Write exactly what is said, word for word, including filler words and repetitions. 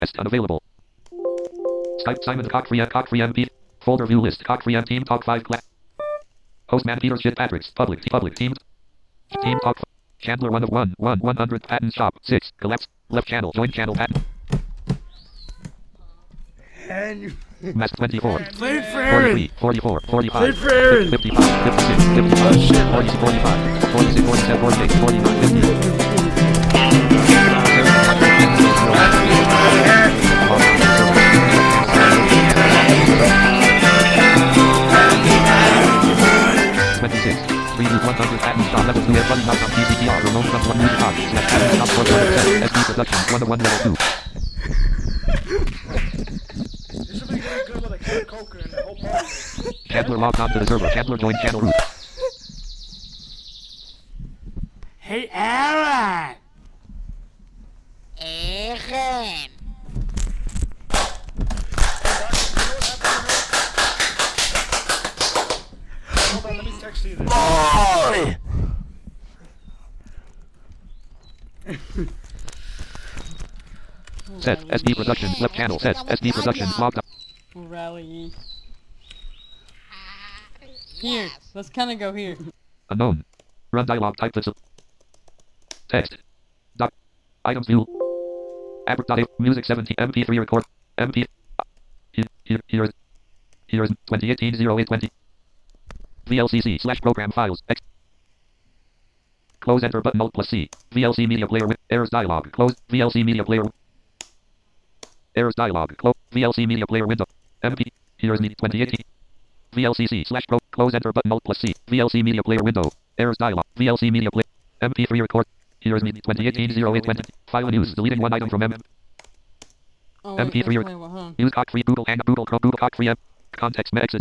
S unavailable. Skype Simon Cock free Cock free M P. Folder view list Cock free M team talk five class. Hostman Peter Shit Patrick's public public teams. Team talk. Chandler one of one one one hundred patent shop six collapse left channel join channel patent. And Mass twenty-four. Played for Aaron. forty-four, forty-five, Played for Aaron. fifty-five, fifty-six, fifty-five, forty, forty-five, forty-six, forty-seven, forty-eight, forty-nine, fifty. twenty-six. three one hundred patent shop level two running out on P C T R remote plus one music box slash patent shop four one seven S D production one oh one level two. This would be really good with a can of Coke and the whole party. Chandler logged onto the server. Chandler joined channel root. Hey, Aaron! Aaron! Hold on, let me text you this. Boy! Set S D production left channel set S D production logged on. Rally. Here, let's kind of go here. Unknown. Run dialog type this. Text. Doc. Items view. App dot music seventeen M P three record. M P. Here, here, here is. Here is twenty eighteen oh eight twenty. V L C C slash program files. X. Close enter button alt plus C. V L C media player with errors dialog. Close V L C media player. Errors dialog. Close V L C media player window. M P. Here is me twenty eighteen. V L C C slash pro. Close enter button alt plus C. V L C media player window. Errors dialog. V L C media player. M P three record. Here is me twenty eighteen oh eight twenty. File news. Deleting one item from M. Oh, M P three. wait, wait, wait, hold on. Use cock free Google and Google Chrome Google cock free M. Context exit.